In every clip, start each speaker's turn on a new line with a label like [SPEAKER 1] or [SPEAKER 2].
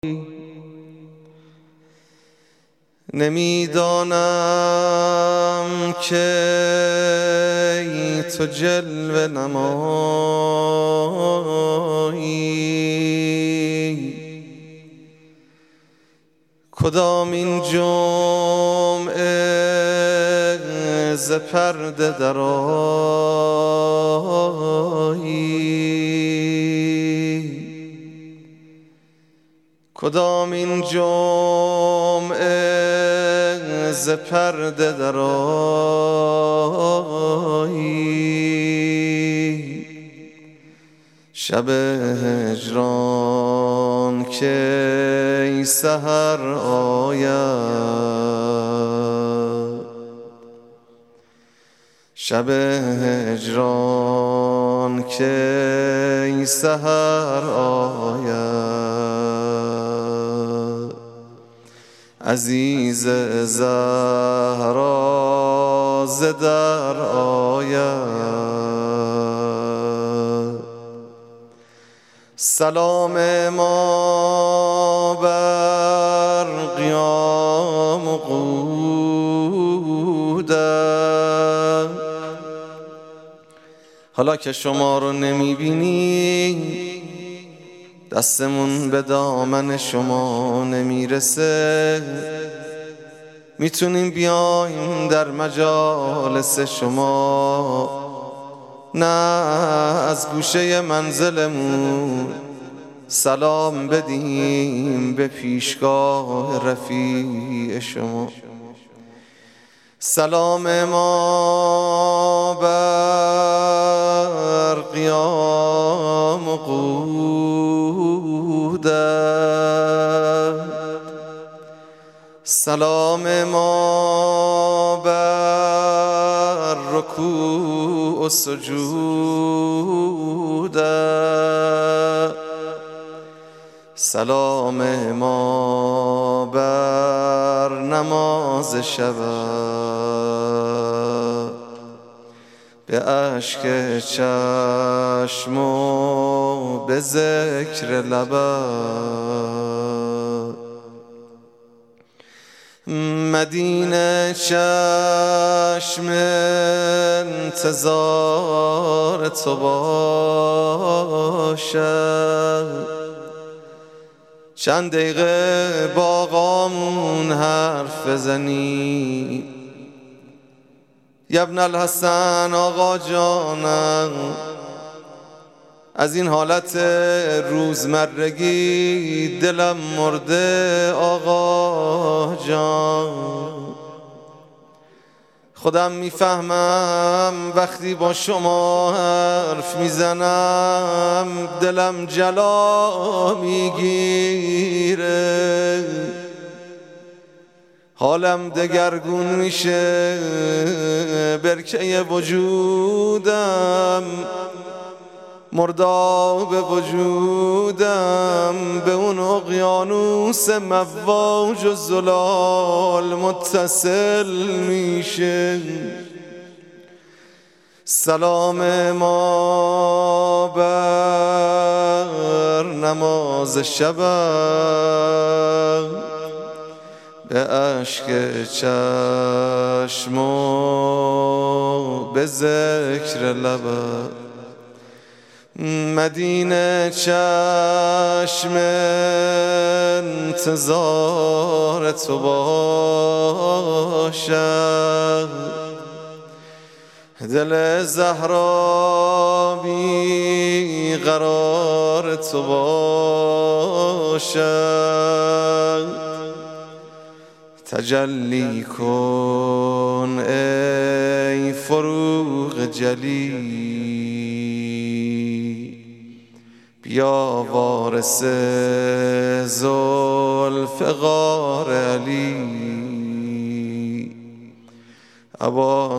[SPEAKER 1] نمیدانم که تو جلوه نمایی، کدام این جمعه ز پرده درآیی، کدام این جمعه ز پرده درآیی. شب هجران کی سحر آید، شب هجران کی سحر آید. عزیز زهرا ز در آید. سلام ما بر قیام و قعودت. حالا که شما رو نمیبینی، دستمون به دامن شما نمیرسه، میتونیم بیایم در مجالس شما، نه از گوشه منزلمون سلام بدیم به پیشگاه رفیع شما. سلام ما بر قیام و قعودت، سلام ما بر رکوع و سجودت، سلام ما بر نماز شبت. به اشک چشم و به ذکر لبت، مدینه چشم انتظار تو باشد. چند دقیقه با آقامون حرف بزنی، ابن الحسن آقا جانم، از این حالت روزمرگی دلم مرده آقا جان. خودم میفهمم وقتی با شما حرف میزنم دلم جلا میگیره، حالم دگرگون میشه، برکه وجودم، مرداب وجودم به اون اقیانوس مواج و زلال متصل میشه. سلام ما بر نماز شبت، به اشک چشم و به ذکر لبت، مدینه چشم انتظار تو باشد. دل زهرا بی قرار تو باشد. تجلی کن ای فروغ جلی، بیا وارث ذوالفقار علی. ابا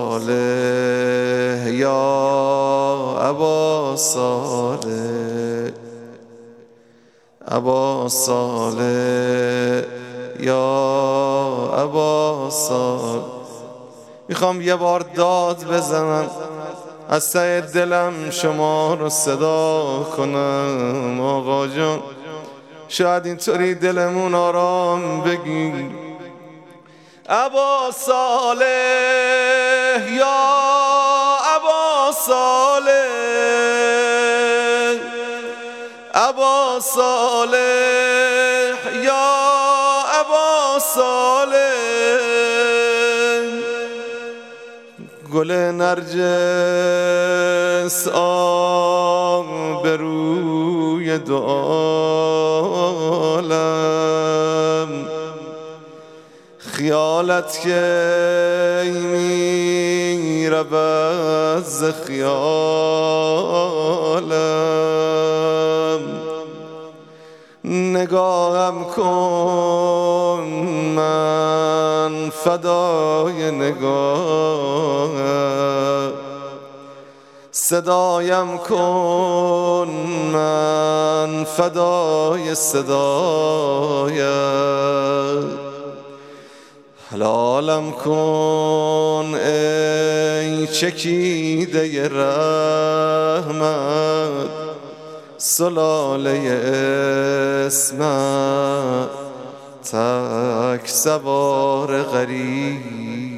[SPEAKER 1] صالح یا ابا صالح، ابا صالح یا ابا صالح. میخوام یه بار داد بزنم از ته دلم شما رو صدا کنم آقا جان. شاید اینطوری دلمون آرام بگیر. ابا صالح یا ابا صالح، ابا صالح یا ابا صالح، گل نرجس آب روی دو عالم، خیالت که میرود ز خیالم، نگاهم کن من فدای نگاهم، صدایم کن من فدای صدایم، حلالم کن ای چکیده رحمت، سلاله اسمت تک سوار غریب.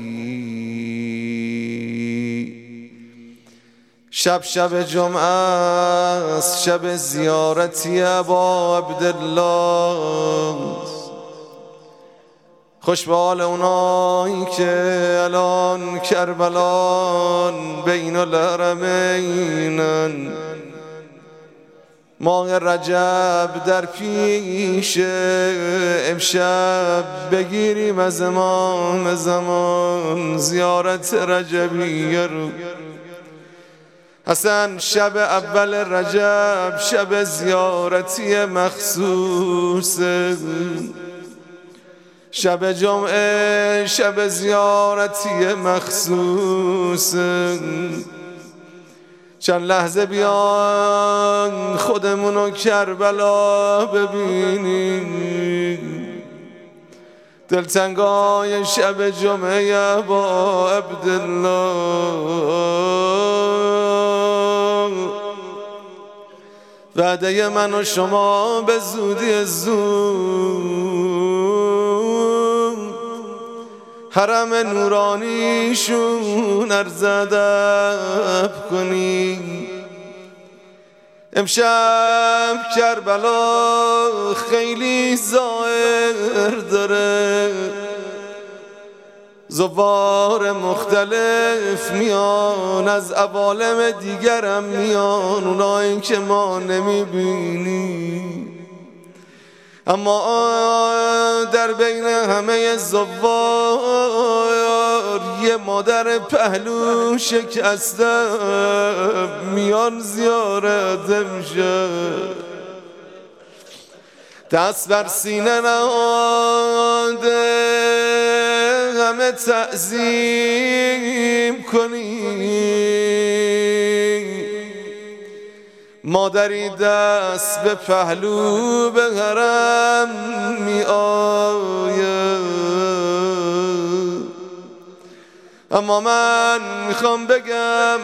[SPEAKER 1] شب شب جمعه است، شب زیارتی ابا عبدالله، خوش به حال اونایی که الان کربلان بین الحرمینن، ماه رجب در پیش، امشب بگیریم از امام زمان زیارت رجبیه رو. اصلا شب اول رجب شب زیارتی مخصوصه، شب جمعه شب زیارتی مخصوصه. چند لحظه بیان خودمونو کربلا ببینیم، دلتنگای شب جمعه با عبدالله. وعده من و شما به زودی زود حرم نورانیشون عرض ادب کنی. امشب کربلا خیلی ظاهر داره، زوار مختلف میان، از عوالم دیگرم میان، اونایی که ما نمیبینیم. اما در بین همه زوار یه مادر پهلو شکسته میان زیارت امشب، دست بر سینه نهاده همه تعظیم کنی. مادری دست به پهلو به حرم می آید. اما من میخوام بگم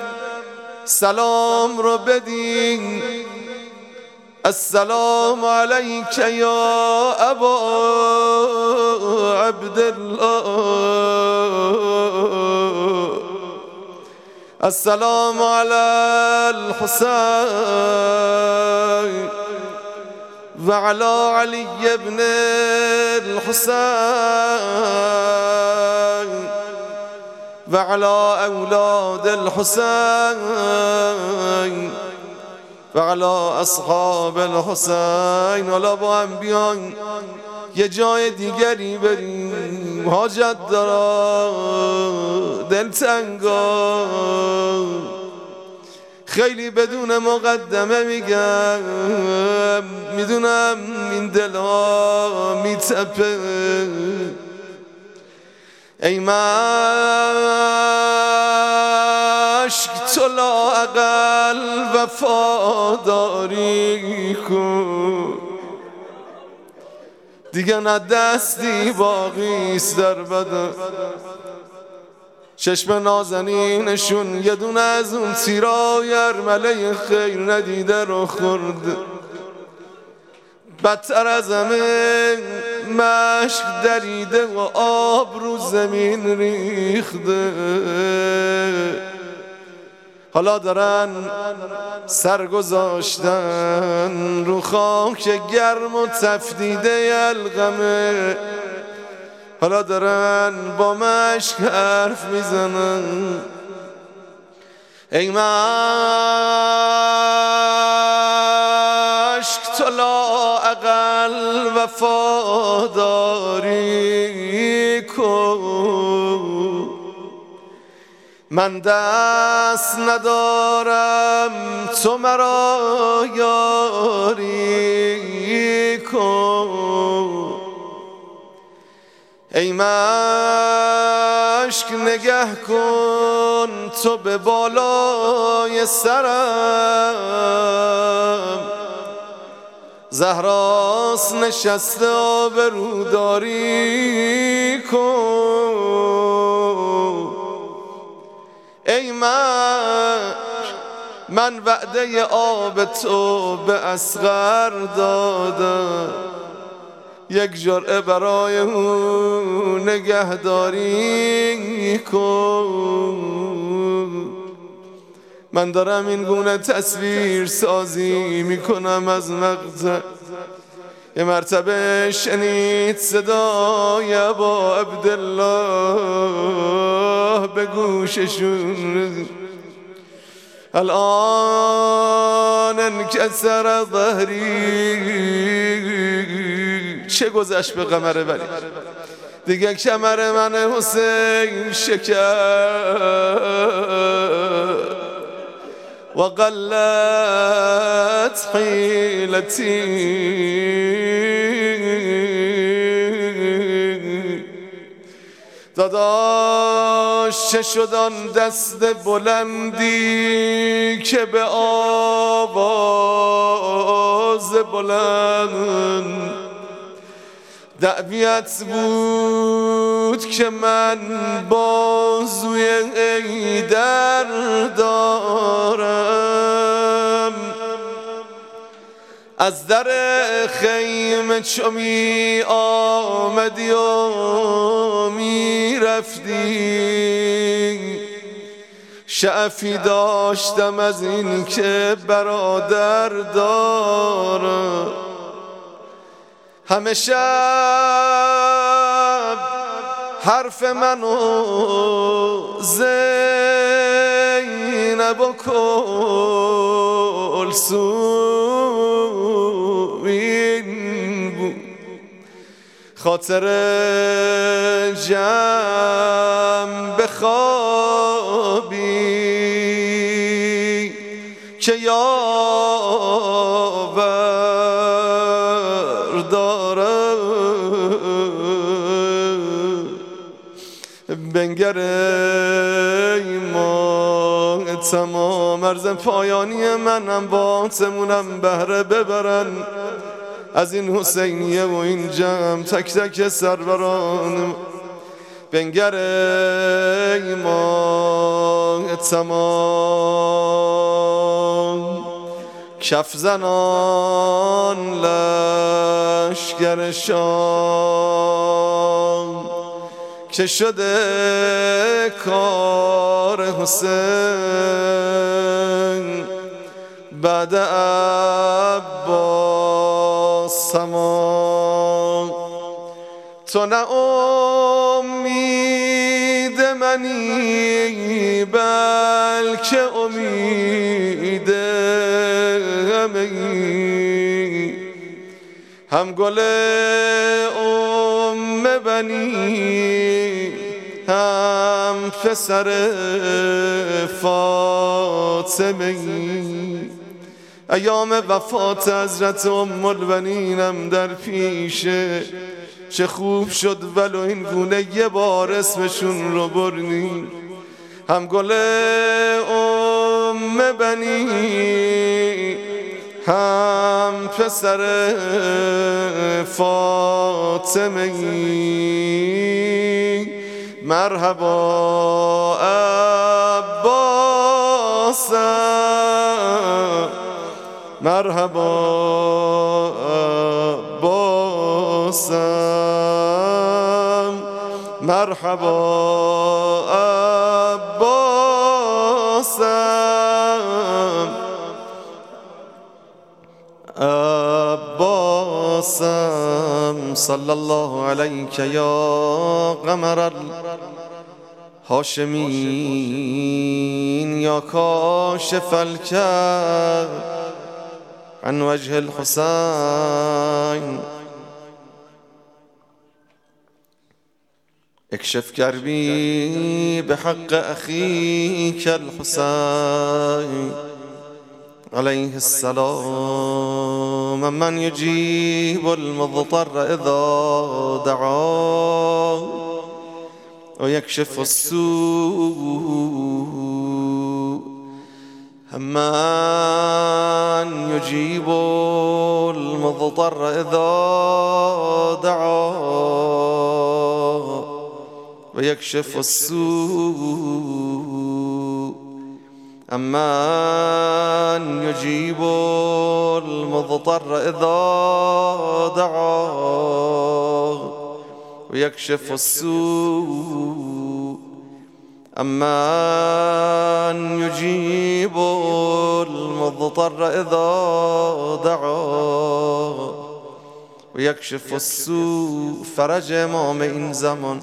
[SPEAKER 1] سلام رو بدین. السلام علیک یا ابا عبدالله، السلام علی الحسین و علی علی ابن الحسین و علی اولاد الحسین و علی اصحاب الحسین. حالا با هم بیان یه جای دیگری بریم، حاجت دارا، دلتنگا. خیلی بدون مقدمه میگم، میدونم این دلها میتپه. ای مشک تو لااقل وفاداری کن، دیگه نه دستی باقیست در بدن. چشم نازنینشون یه دونه از اون تیرای ارمله خیر ندیده رو خورد. بدتر از همه مشک دریده و آب رو زمین ریخته. حالا دارن سر گذاشتن رو خاک گرم و تفدیده القمه. حالا دارن با مشک حرف میزنن. ای مشک تو لااقل وفاداری کن. من دست ندارم تو مرا یاری کن. ای مشک نگه کن تو به بالای سرم. زهراست نشسته آبروداری کن. ای من وعده آب تو به اصغر دادم. یک جرعه برای او نگهداری کن. من دارم این گونه تصویر سازی میکنم از مقطع. یه مرتبه شنید صدای ابا عبدالله به گوششون. الان انکسر ظهری. چه گذشت به قمر ولی دیگه کمر من حسین شکر و قلت حیلتی. داداش چه شد آن دست بلندی که به آواز بلند دعویت بود که من بازوی ایدر دارم. از در خیمه چو می آمدی و می رفتی شعفی داشتم از این که برادر دارم. همه شب حرف منو زینب و کلثوم این بود. خاطر جمع بخوابی که یاور دارم. بنگر ایمان تمام عرض پایانی منم با تمونم بهره ببرن از این حسینیه و این جمع تک تک سروران. بنگر ایمان تمام کف زنان لشگر شام که شده کار حسین بعد عباس تمام. تو نه امید منی بلکه امید همگی. هم گل ام بنی هم پسر فاطمه. ایام وفات حضرت ام البنینم در پیشه. چه خوب شد ولو این گونه یه بار اسمشون رو برنی. هم گل ام بنی هم پسر فاطمه. مرحبا عباسم مرحبا عباسم مرحبا عباسم عباسم صلی الله علیک یا قمر الهاشمین یا کاشف الکرب عن وجه الحسین اكشف كربي بحق أخيك الحسين عليه السلام من يجيب المضطر إذا دعاه ويكشف السوء من يجيب المضطر إذا دعاه ويكشف السوء أمن يجيب المضطر إذا دعاه ويكشف السوء أمن يجيب المضطر إذا دعاه ويكشف السوء فرج امام این زمان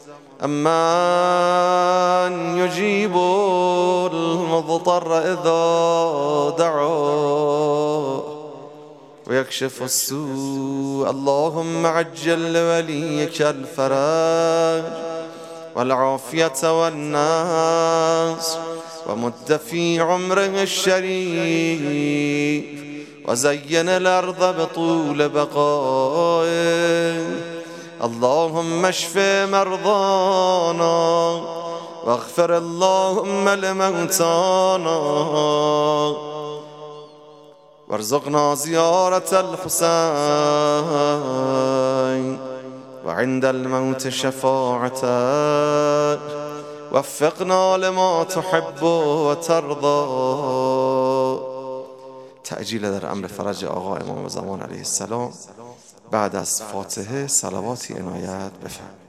[SPEAKER 1] أمن يجيب المضطر إذا دعاه ويكشف السوء اللهم عجل لوليك الفرج والعافية والناس ومد في عمره الشريف وزين الأرض بطول بقائه اللهم اشف مرضانا واغفر اللهم لموتانا وارزقنا زيارة الحسين وعند الموت شفاعتك وفقنا لما تحب وترضى تأجیل در امر فرج آقا امام زمان علیه السلام بعد از فاتحه صلواتی عنایت بفرمایید.